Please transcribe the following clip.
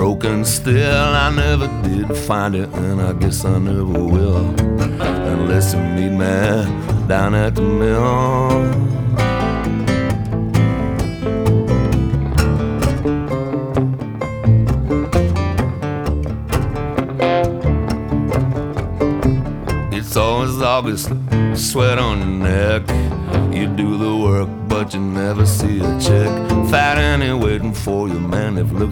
broken still. I never did find it, and I guess I never will, unless you meet me down at the mill. It's always August, sweat on your neck. You do the work, but you never see a check. Fat Annie waiting for you, man, if looks